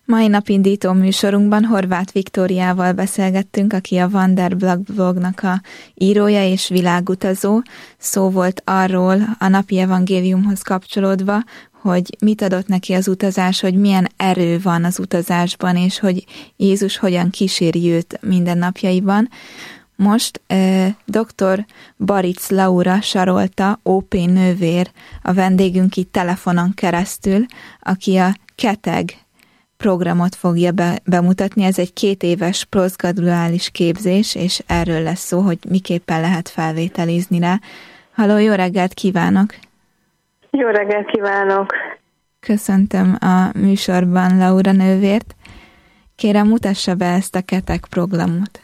Mai napindító műsorunkban Horváth Viktóriával beszélgettünk, aki a Wanderblock blognak a írója és világutazó. Szó volt arról a napi evangéliumhoz kapcsolódva, hogy mit adott neki az utazás, hogy milyen erő van az utazásban, és hogy Jézus hogyan kíséri őt mindennapjaiban. Most dr. Baric Laura Sarolta, OP nővér, a vendégünk itt telefonon keresztül, aki a KETEG programot fogja bemutatni. Ez egy 2 éves posztgraduális képzés, és erről lesz szó, hogy miképpen lehet felvételizni rá. Halló, jó reggelt kívánok! Jó reggelt kívánok! Köszöntöm a műsorban Laura nővért. Kérem, mutassa be ezt a KETEG programot.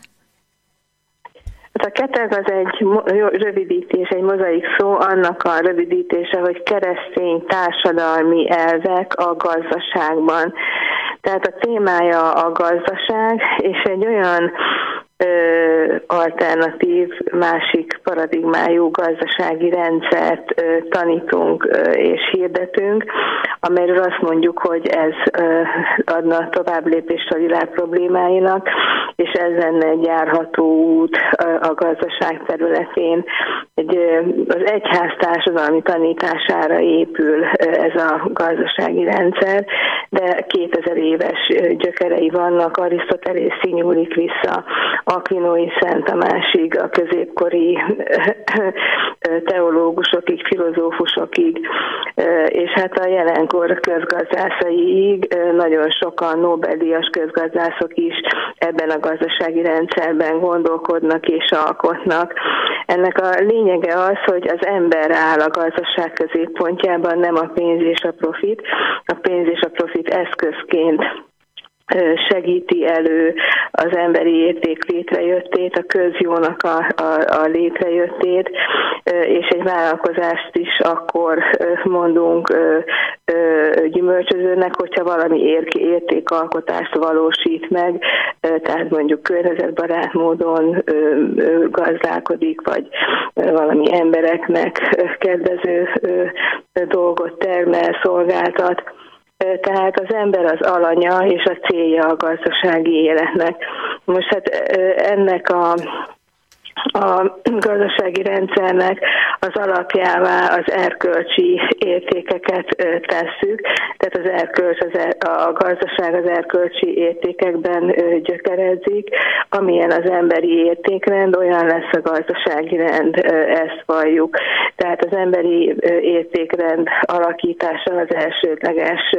A KETEG az egy rövidítés, egy mozaik szó, annak a rövidítése, hogy keresztény társadalmi elvek a gazdaságban. Tehát a témája a gazdaság, és egy olyan alternatív, másik paradigmájú gazdasági rendszert tanítunk és hirdetünk, amelyről azt mondjuk, hogy ez adna tovább lépést a világ problémáinak, és ez lenne egy járható út a gazdaság területén. Az egyház társadalmi tanítására épül ez a gazdasági rendszer, de 2000 éves gyökerei vannak, Arisztotelészig nyúlik vissza, Aquinói Szent Tamásig, a középkori teológusokig, filozófusokig, és hát a jelenkor közgazdászaiig nagyon sokan Nobel-díjas közgazdászok is ebben a gazdasági rendszerben gondolkodnak és alkotnak. Ennek a lényege az, hogy az ember áll a gazdaság középpontjában, nem a pénz és a profit. A pénz és a profit eszközként segíti elő az emberi érték létrejöttét, a közjónak a létrejöttét, és egy vállalkozást is akkor mondunk gyümölcsözőnek, hogyha valami értékalkotást valósít meg, tehát mondjuk környezetbarát módon gazdálkodik, vagy valami embereknek kedvező dolgot termel, szolgáltat. Tehát az ember az alanya és a célja a gazdasági életnek. Most hát ennek a gazdasági rendszernek az alapjává az erkölcsi értékeket tesszük, tehát az erkölcs, a gazdaság az erkölcsi értékekben gyökerezik, amilyen az emberi értékrend, olyan lesz a gazdasági rend, ezt valljuk. Tehát az emberi értékrend alakítása az elsődleges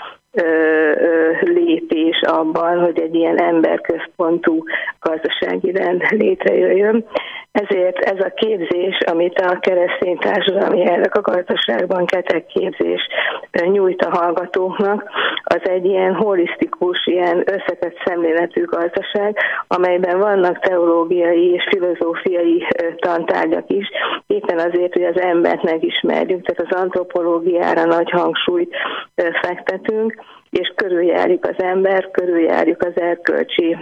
lépés abban, hogy egy ilyen emberközpontú gazdasági rend létrejöjjön. Ezért ez a képzés, amit a keresztény társadalmi elvek a gazdaságban, KETEG képzés nyújt a hallgatóknak, az egy ilyen holisztikus, ilyen összetett szemléletű gazdaság, amelyben vannak teológiai és filozófiai tantárgyak is, éppen azért, hogy az embert megismerjük, tehát az antropológiára nagy hangsúlyt fektetünk, és körüljárjuk az ember, körüljárjuk az erkölcsi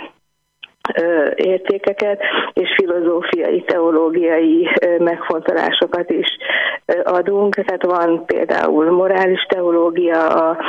értékeket, és filozófiai, teológiai megfontolásokat is adunk. Tehát van például morális teológia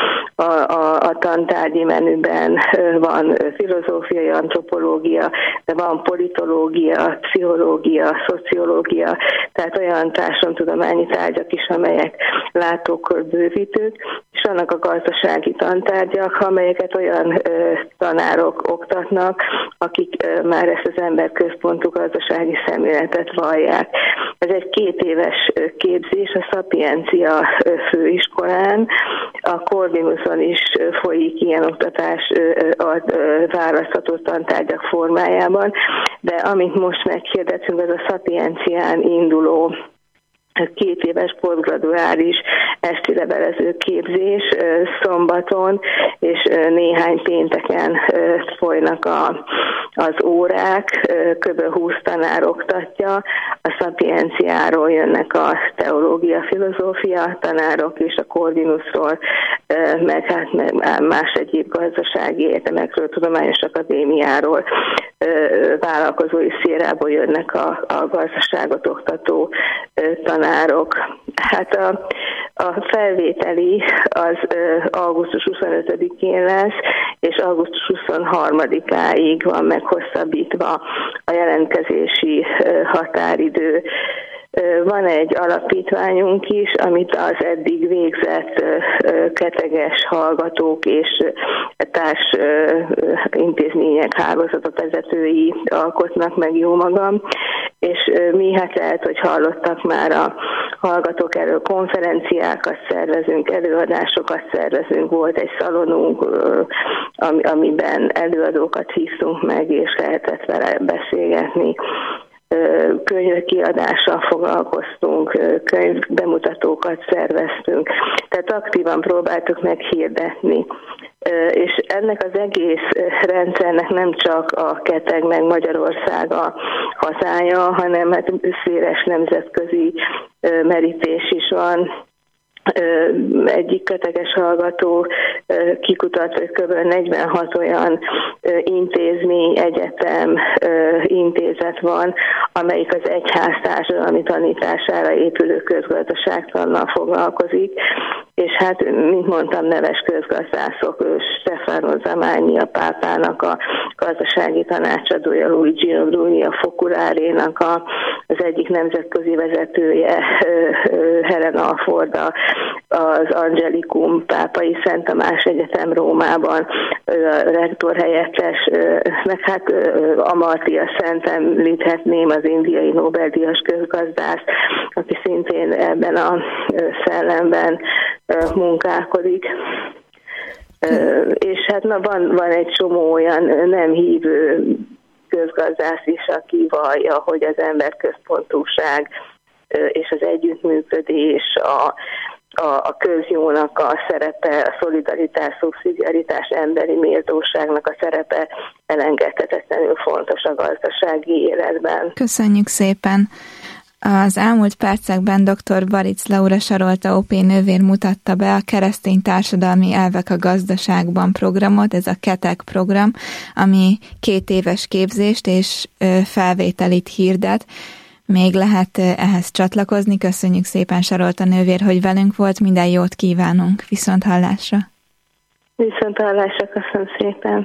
a tantárgyi menüben, van filozófiai antropológia, de van politológia, pszichológia, szociológia, tehát olyan társadalomtudományi tárgyak is, amelyek látókör bővítők, és vannak a gazdasági tantárgyak, amelyeket olyan tanárok oktatnak, akik már ezt az emberközpontú gazdasági szemléletet vallják. Ez egy 2 éves képzés a Szapiencia főiskolán, a Corvinuson is folyik ilyen oktatás a választható tantárgyak formájában, de amit most meghirdetünk, az a Szapiencián induló 2 éves posztgraduális esti levelező képzés szombaton, és néhány pénteken folynak az órák, kb. 20 tanár oktatja, a Szapienciáról jönnek a teológia, filozófia tanárok, és a Corvinusról, meg hát más egyéb gazdasági egyetemekről, tudományos akadémiáról, vállalkozói szférából jönnek a gazdaságot oktató tanárok. Hát a felvételi az augusztus 25-én lesz, és augusztus 23-áig van meghosszabbítva a jelentkezési határidő. Van egy alapítványunk is, amit az eddig végzett keteges hallgatók és társ intézmények hálózatvezetői alkotnak meg, jó magam, és mi hát lehet, hogy hallottak már a hallgatók erről, konferenciákat szervezünk, előadásokat szervezünk, volt egy szalonunk, amiben előadókat hívtunk meg, és lehetett vele beszélgetni. Könyvkiadással foglalkoztunk, könyvbemutatókat szerveztünk, tehát aktívan próbáltuk meghirdetni. És ennek az egész rendszernek nem csak a Keteg meg Magyarország a hazája, hanem hát széles nemzetközi merítés is van. Egyik keteges hallgató kikutat, hogy kb. 46 olyan intézmény, egyetem, intézet van, amelyik az egyház társadalmi tanítására épülő közgazdaságtannal foglalkozik, és hát, mint mondtam, neves közgazdászok, Stefano Zamagni a pápának a gazdasági tanácsadója, Luigi Bruni a Foculárénak az egyik nemzetközi vezetője, Helen Alford az Angelicum Pápai Szent Tamás Egyetem Rómában, a rektor helyettes, meg hát Amartya Szent említhetném, az indiai Nobel-díjas közgazdász, aki szintén ebben a szellemben munkálkodik. És hát van egy csomó olyan nem hívő közgazdász is, aki vallja, hogy az emberközpontúság és az együttműködés, a közjónak a szerepe, a szolidaritás, szubszidiaritás, emberi méltóságnak a szerepe elengedhetetlenül fontos a gazdasági életben. Köszönjük szépen! Az elmúlt percekben dr. Baric Laura Sarolta OP nővér mutatta be a Keresztény Társadalmi Elvek a Gazdaságban programot, ez a KETEG program, ami 2 éves képzést és felvételit hirdet. Még lehet ehhez csatlakozni. Köszönjük szépen, Sarolta nővér, hogy velünk volt. Minden jót kívánunk. Viszonthallásra. Viszonthallásra, köszönöm szépen.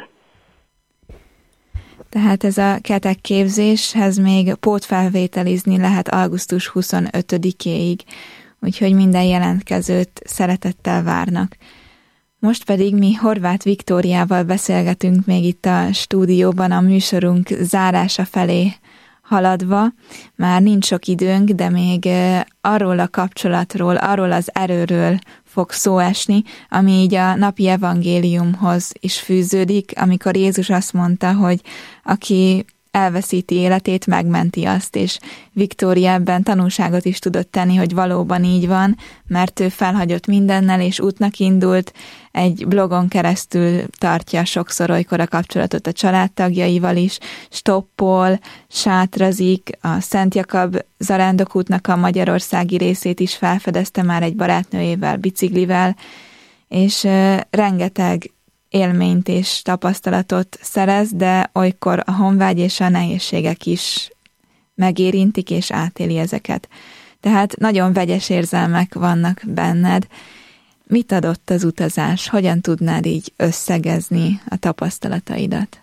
Tehát ez a KETEG képzéshez még pótfelvételizni lehet augusztus 25-éig, úgyhogy minden jelentkezőt szeretettel várnak. Most pedig mi Horváth Viktóriával beszélgetünk még itt a stúdióban a műsorunk zárása felé haladva. Már nincs sok időnk, de még arról a kapcsolatról, arról az erőről fog szó esni, ami így a napi evangéliumhoz is fűződik, amikor Jézus azt mondta, hogy aki elveszíti életét, megmenti azt, és Viktória ebben tanúságot is tudott tenni, hogy valóban így van, mert ő felhagyott mindennel, és útnak indult, egy blogon keresztül tartja sokszor olykor a kapcsolatot a családtagjaival is, stoppol, sátrazik, a Szent Jakab zarándokútnak a magyarországi részét is felfedezte már egy barátnőjével, biciklivel, és rengeteg élményt és tapasztalatot szerez, de olykor a honvágy és a nehézségek is megérintik és átéli ezeket. Tehát nagyon vegyes érzelmek vannak benned. Mit adott az utazás? Hogyan tudnád így összegezni a tapasztalataidat?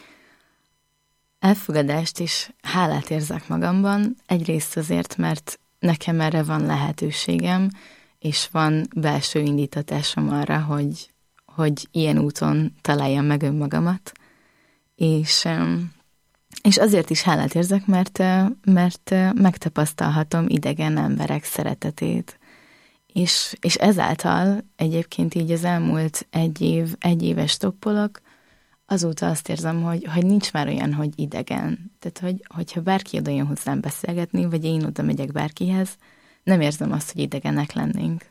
Elfogadást és hálát érzek magamban. Egyrészt azért, mert nekem erre van lehetőségem, és van belső indítatásom arra, hogy ilyen úton találjam meg önmagamat, és azért is hálát érzek, mert megtapasztalhatom idegen emberek szeretetét. És ezáltal egyébként így az elmúlt egy éves stoppolok, azóta azt érzem, hogy nincs már olyan, hogy idegen. Tehát, hogyha bárki oda jön hozzám beszélgetni, vagy én oda megyek bárkihez, nem érzem azt, hogy idegenek lennénk.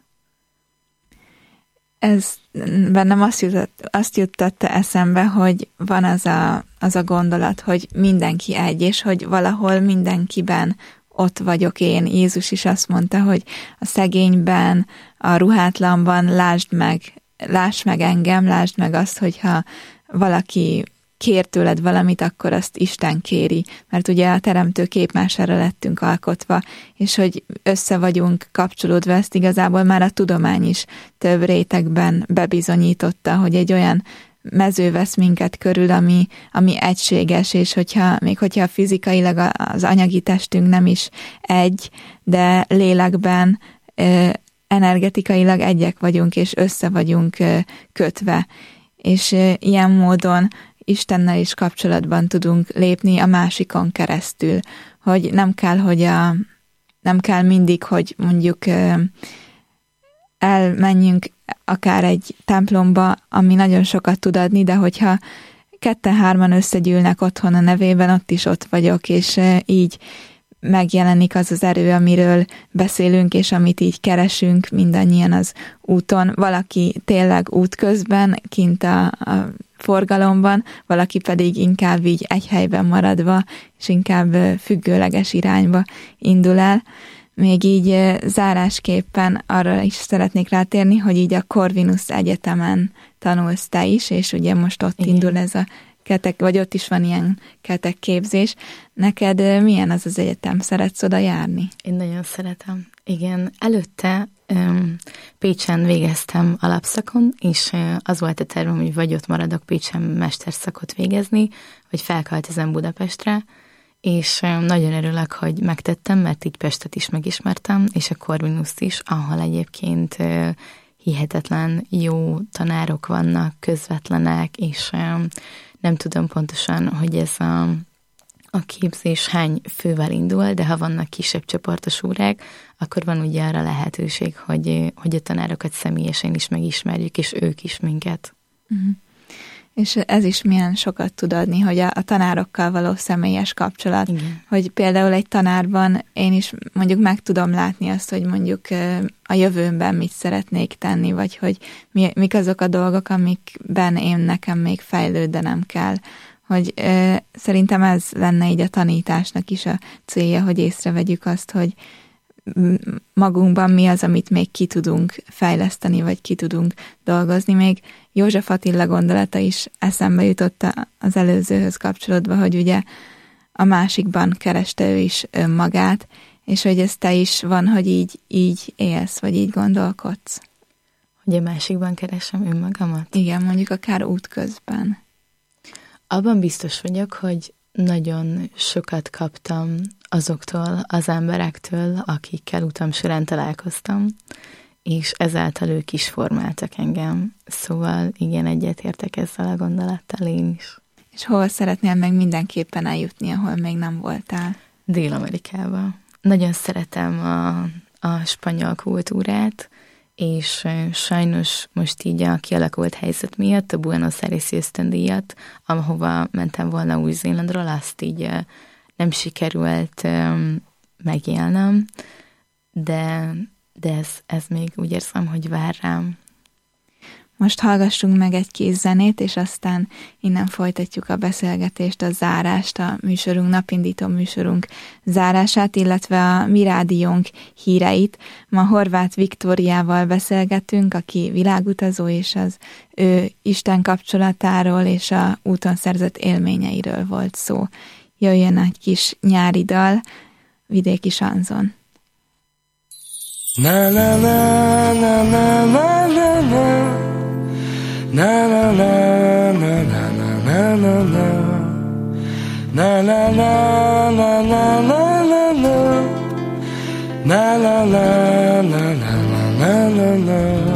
Ez bennem azt juttatta eszembe, hogy van az a gondolat, hogy mindenki egy, és hogy valahol mindenkiben ott vagyok én. Jézus is azt mondta, hogy a szegényben, a ruhátlanban lásd meg engem, lásd meg azt, hogyha valaki kér tőled valamit, akkor azt Isten kéri, mert ugye a teremtő képmására lettünk alkotva, és hogy össze vagyunk kapcsolódva, ezt igazából már a tudomány is több rétegben bebizonyította, hogy egy olyan mező vesz minket körül, ami egységes, és hogyha fizikailag az anyagi testünk nem is egy, de lélekben, energetikailag egyek vagyunk, és össze vagyunk kötve. És ilyen módon Istennel is kapcsolatban tudunk lépni a másikon keresztül, hogy nem kell mindig, hogy mondjuk elmenjünk akár egy templomba, ami nagyon sokat tud adni, de hogyha 2-3 összegyűlnek otthon a nevében, ott is ott vagyok, és így megjelenik az az erő, amiről beszélünk, és amit így keresünk mindannyian az úton. Valaki tényleg útközben, kint a forgalomban, valaki pedig inkább így egy helyben maradva, és inkább függőleges irányba indul el. Még így zárásképpen arra is szeretnék rátérni, hogy így a Corvinus Egyetemen tanulsz te is, és ugye most ott igen. Indul ez a ketek, vagy ott is van ilyen ketekképzés. Neked milyen az az egyetem? Szeretsz oda járni? Én nagyon szeretem. Igen, előtte Pécsen végeztem alapszakon, és az volt a tervem, hogy vagy ott maradok Pécsen mesterszakot végezni, vagy felköltözöm Budapestre, és nagyon örülök, hogy megtettem, mert így Pestet is megismertem, és a Corvinust is, ahol egyébként hihetetlen jó tanárok vannak, közvetlenek, és nem tudom pontosan, hogy ez a képzés hány fővel indul, de ha vannak kisebb csoportos órák, akkor van ugye arra lehetőség, hogy a tanárokat személyesen is megismerjük, és ők is minket. Uh-huh. És ez is milyen sokat tud adni, hogy a tanárokkal való személyes kapcsolat. Igen. Hogy például egy tanárban én is mondjuk meg tudom látni azt, hogy mondjuk a jövőmben mit szeretnék tenni, vagy hogy mik azok a dolgok, amikben nekem még fejlődnem kell. Hogy szerintem ez lenne így a tanításnak is a célja, hogy észrevegyük azt, hogy magunkban mi az, amit még ki tudunk fejleszteni, vagy ki tudunk dolgozni. Még József Attila gondolata is eszembe jutott az előzőhöz kapcsolatban, hogy ugye a másikban kereste ő is önmagát, és hogy ez te is van, hogy így élsz, vagy így gondolkodsz. Hogy a másikban keresem önmagamat? Igen, mondjuk akár útközben. Abban biztos vagyok, hogy nagyon sokat kaptam azoktól az emberektől, akikkel utam során találkoztam, és ezáltal ők is formáltak engem. Szóval igen, egyetértek ezzel a gondolattal én is. És hol szeretnél meg mindenképpen eljutni, ahol még nem voltál? Dél-Amerikába. Nagyon szeretem a spanyol kultúrát, és sajnos most így a kialakult helyzet miatt a Buenos Aires-i ösztöndíjat, ahova mentem volna Új-Zélandról, azt így nem sikerült megélnem, de ez még úgy érzem, hogy vár rám. Most hallgassunk meg egy kis zenét, és aztán innen folytatjuk a beszélgetést, a zárást, a műsorunk, napindító műsorunk zárását, illetve a Mi Rádiónk híreit. Ma Horváth Viktóriával beszélgetünk, aki világutazó, és az ő Isten kapcsolatáról és a úton szerzett élményeiről volt szó. Jöjjön egy kis nyári dal, vidéki sanzon. Na na na na na na na na. Na na na na na na na na. Na na na na na na na na. Na na na na na na na.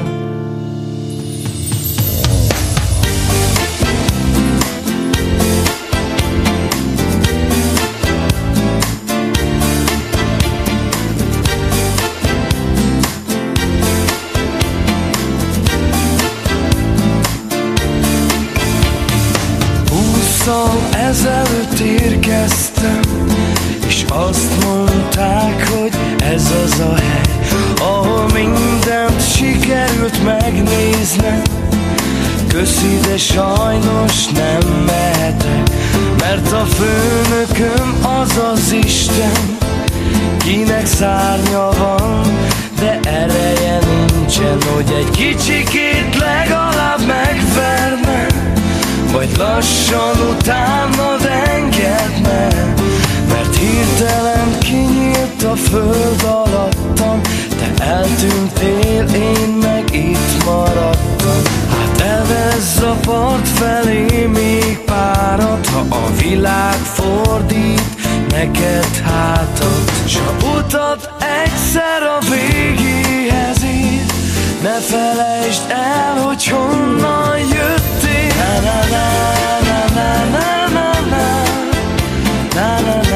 Ezelőtt érkeztem, és azt mondták, hogy ez az a hely, ahol mindent sikerült megnéznem. Köszi, de sajnos nem mehetek, mert a főnököm az az Isten, kinek szárnya van, de ereje nincsen, hogy egy kicsikét legalább megverne, vagy lassan utánad engedne, mert hirtelen kinyílt a föld alattam, te eltűntél, én meg itt maradtam. Hát Fedezz a part felé még párat, ha a világ fordít neked hátat, s a utat egyszer a végéhez ér. Ne felejtsd el, hogy honnan jöttél. Na na na na na na na na na na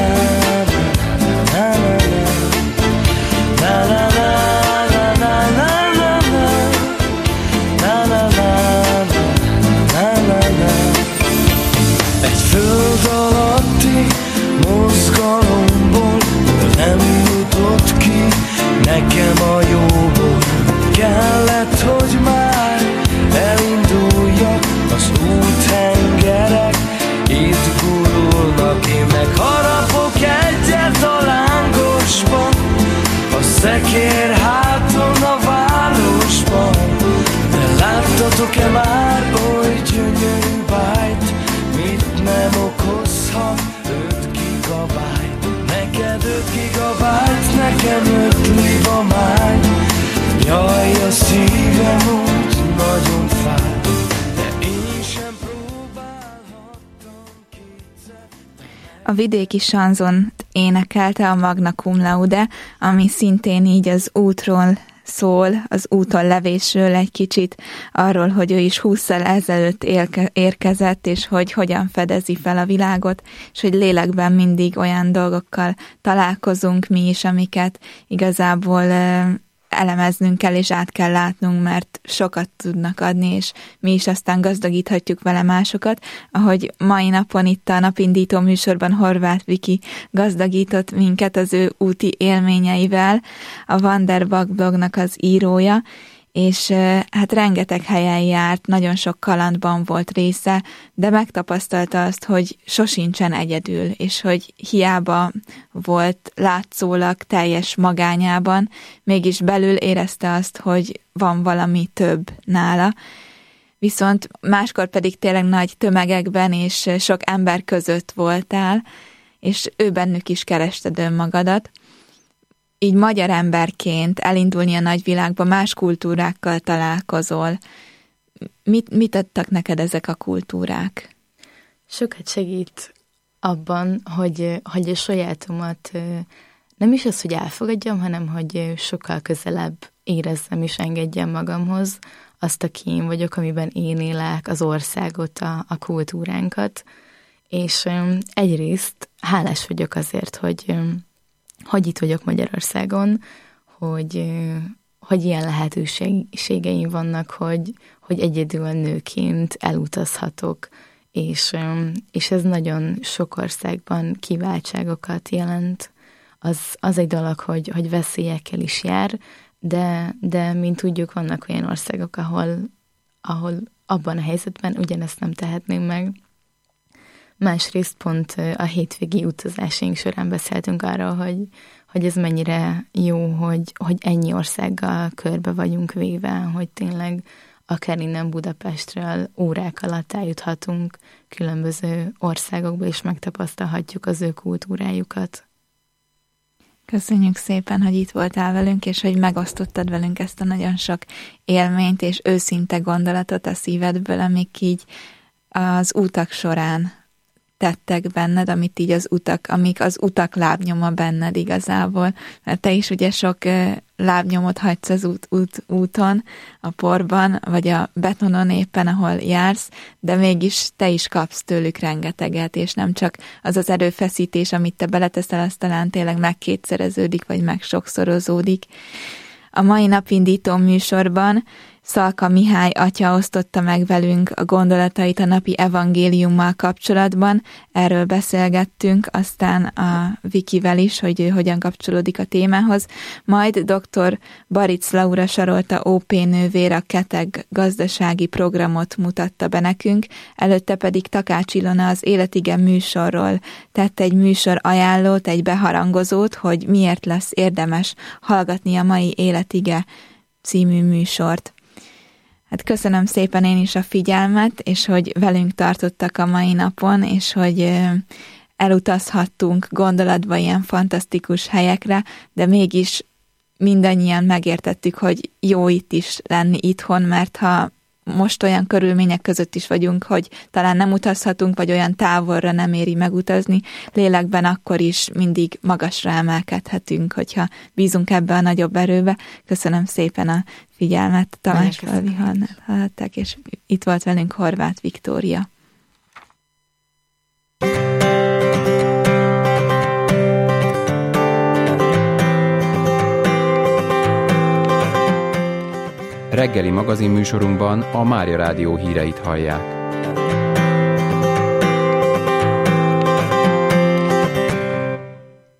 egy föld alatti mozgalomból nem jutott ki nekem a jóból. Kellett, hogy már elinduljak, az úthengerek itt gurulnak. Én meg harapok egyet a lángosban, a szekér háton a városban. De láttatok-e már oly gyönyörű bájt, mit nem okozhat 5 gigabyte? Neked 5 gigabyte, nekem 5 libamány. Jaj, a szívem úgy nagyon fáj, de én sem próbálhattam kétszer. A vidéki sanzont énekelte a Magna Cum Laude, ami szintén így az útról szól, az úton levésről egy kicsit, arról, hogy ő is 20-szal ezelőtt érkezett, és hogy hogyan fedezi fel a világot, és hogy lélekben mindig olyan dolgokkal találkozunk mi is, amiket igazából elemeznünk kell, és át kell látnunk, mert sokat tudnak adni, és mi is aztán gazdagíthatjuk vele másokat, ahogy mai napon itt a napindító műsorban Horváth Viki gazdagított minket az ő úti élményeivel, a Wanderbug blognak az írója, és hát rengeteg helyen járt, nagyon sok kalandban volt része, de megtapasztalta azt, hogy sosincsen egyedül, és hogy hiába volt látszólag teljes magányában, mégis belül érezte azt, hogy van valami több nála. Viszont máskor pedig tényleg nagy tömegekben és sok ember között voltál, és ő bennük is kerested önmagadat. Így magyar emberként elindulni a nagyvilágba, más kultúrákkal találkozol. Mit adtak neked ezek a kultúrák? Sokat segít abban, hogy a sajátomat nem is az, hogy elfogadjam, hanem hogy sokkal közelebb érezzem és engedjem magamhoz azt, aki én vagyok, amiben én élek, az országot, a kultúránkat. És egyrészt hálás vagyok azért, hogy itt vagyok Magyarországon, hogy ilyen lehetőségeim vannak, hogy egyedül nőként elutazhatok, és ez nagyon sok országban kiváltságokat jelent. Az egy dolog, hogy veszélyekkel is jár, de mint tudjuk, vannak olyan országok, ahol abban a helyzetben ugyanezt nem tehetném meg. Másrészt pont a hétvégi utazásaink során beszéltünk arról, hogy ez mennyire jó, hogy ennyi országgal körbe vagyunk véve, hogy tényleg akár innen Budapestről órák alatt eljuthatunk különböző országokba, és megtapasztalhatjuk az ő kultúrájukat. Köszönjük szépen, hogy itt voltál velünk, és hogy megosztottad velünk ezt a nagyon sok élményt és őszinte gondolatot a szívedből, amik így az utak során tettek benned, amit így amik az utak lábnyoma benned igazából. Mert te is ugye sok lábnyomot hagysz az úton, a porban, vagy a betonon éppen, ahol jársz, de mégis te is kapsz tőlük rengeteget, és nem csak az erőfeszítés, amit te beleteszel, az talán tényleg megkétszereződik, vagy megsokszorozódik. A mai napindító műsorban Szalka Mihály atya osztotta meg velünk a gondolatait a napi evangéliummal kapcsolatban. Erről beszélgettünk, aztán a Vikivel is, hogy ő hogyan kapcsolódik a témához. Majd dr. Baric Laura Sarolta OP nővér a Keteg gazdasági programot mutatta be nekünk, előtte pedig Takács Ilona az Életige műsorról tett egy műsor ajánlót, egy beharangozót, hogy miért lesz érdemes hallgatni a mai Életige című műsort. Hát köszönöm szépen én is a figyelmet, és hogy velünk tartottak a mai napon, és hogy elutazhattunk gondolatba ilyen fantasztikus helyekre, de mégis mindannyian megértettük, hogy jó itt is lenni itthon, mert ha most olyan körülmények között is vagyunk, hogy talán nem utazhatunk, vagy olyan távolra nem éri megutazni, lélekben akkor is mindig magasra emelkedhetünk, hogyha bízunk ebbe a nagyobb erőbe. Köszönöm szépen a figyelmet, Tamás Falvi hallották, és itt volt velünk Horváth Viktória. Reggeli magazinműsorunkban a Mária Rádió híreit hallják.